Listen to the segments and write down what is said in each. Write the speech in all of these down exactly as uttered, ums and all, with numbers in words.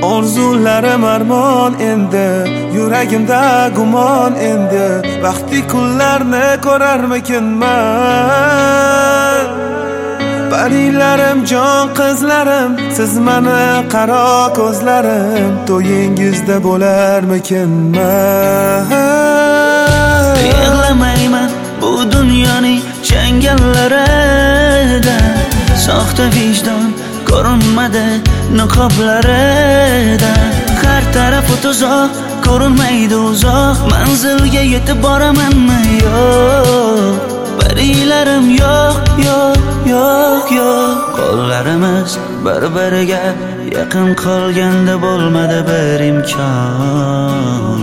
Orzularim armon endi, yuragimda gumon endi. Vaqti kunlarni ko'rarmikinman? Parilarim, jon qizlarim, siz mani qaro ko'zlarim, to'yingizda bo'larmikinman? Yig'lamayman bu dunyoning changallarida, soxta vijdon ko'rinmadi niqoblarida. Har tarafi tuzoq, ko'rinmaydi uzoq, manzilga yetib boramanmi yo'q? Parilarim yo'q, yo'q, yo'q, yo'q. Qo'llarimiz bir-biriga yaqin qolganda bo'lmadi bir imkon.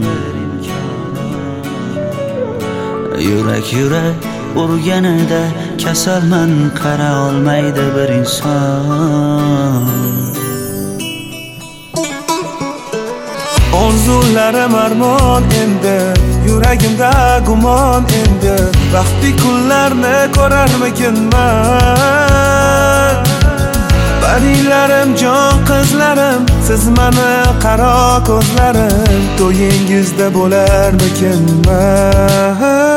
Yurak yurak urganida kasalman, qara olmaydi bir inson. Orzularim armon endi, yuragimda gumon endi. Vaqti kunlarni ko'rarmikinman? Parilarim, jon qizlarim, siz mani qaro ko'zlarim, to'yingizda bo'larmikinman?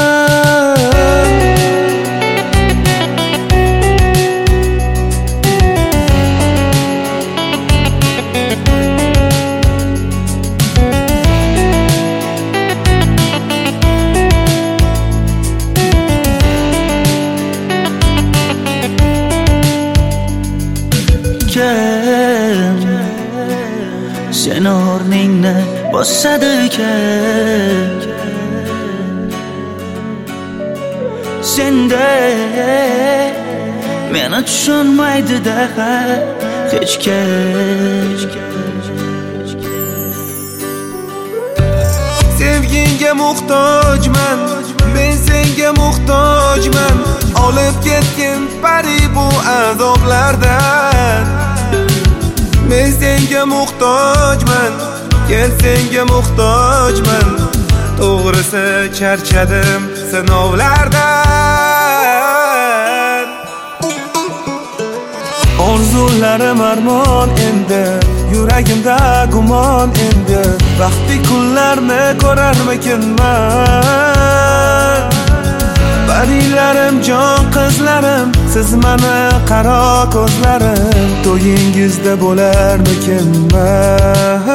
Sen o'rningni bosadi kim? Senda meni tushunmaydi-da hech kim. Sevginga muhtojman, men senga muhtojman. Olib ketgin pari bu azoblardan. Men senga muhtojman, kel senga muhtojman. To'g'risi charchadim sinovlardan. Orzularim armon endi, yuragimda gumon endi. Vaqti kunlarni ko'rarmikinman? Parilarim, jon qizlarim, siz mani qaro ko'zlarim, to'yingizda bo'larmikinman?